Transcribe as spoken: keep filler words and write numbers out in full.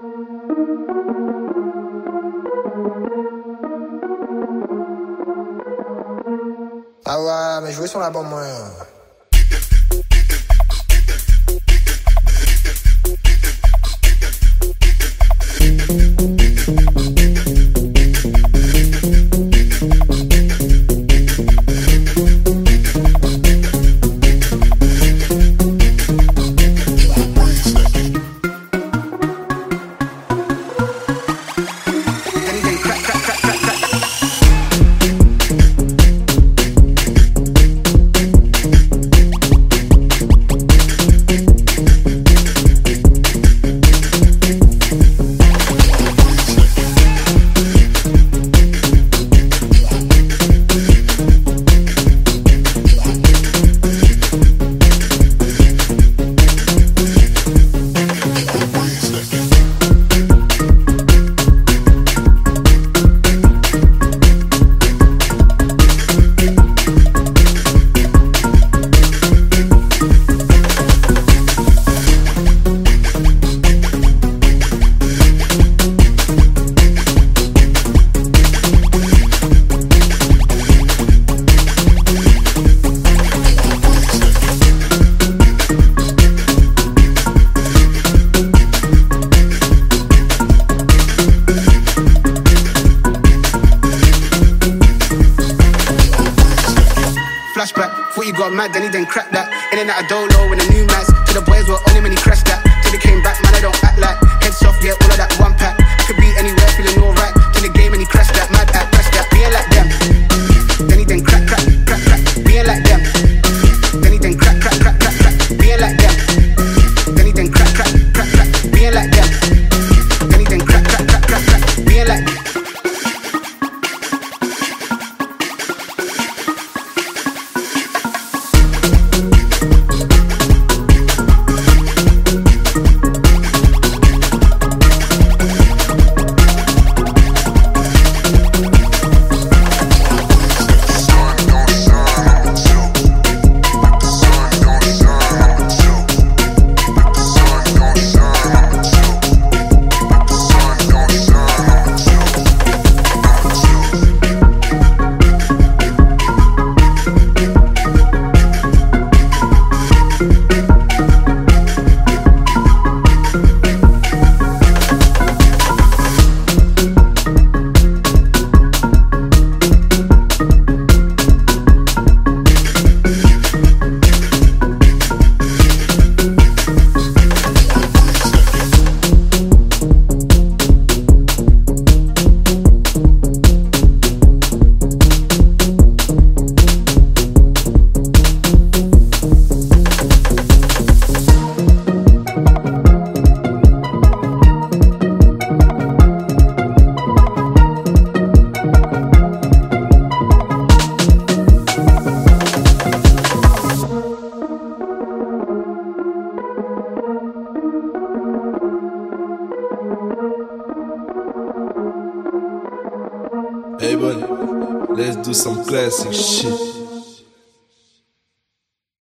Ah ouais, mais jouer sur la bombe, moi. Flashback, thought you got mad, then he then cracked that. In and out of dolo with a new mask. To the boys were on him and he crashed that. Till he came back, man, I don't act like. Head soft, yeah, all of that one pack. I could be anywhere, feeling alright. Till the game and he crashed that. Mad at, crashed that, being like them. Then he then crack, crack, crack, crack, being like them. Then he then crack, crack, crack, crack, crack, being like them. Then he then crack, crack, crack, crack, being like them. Then he then crack, crack, crack, crack, crack, being like them. Hey buddy, let's do some classic shit.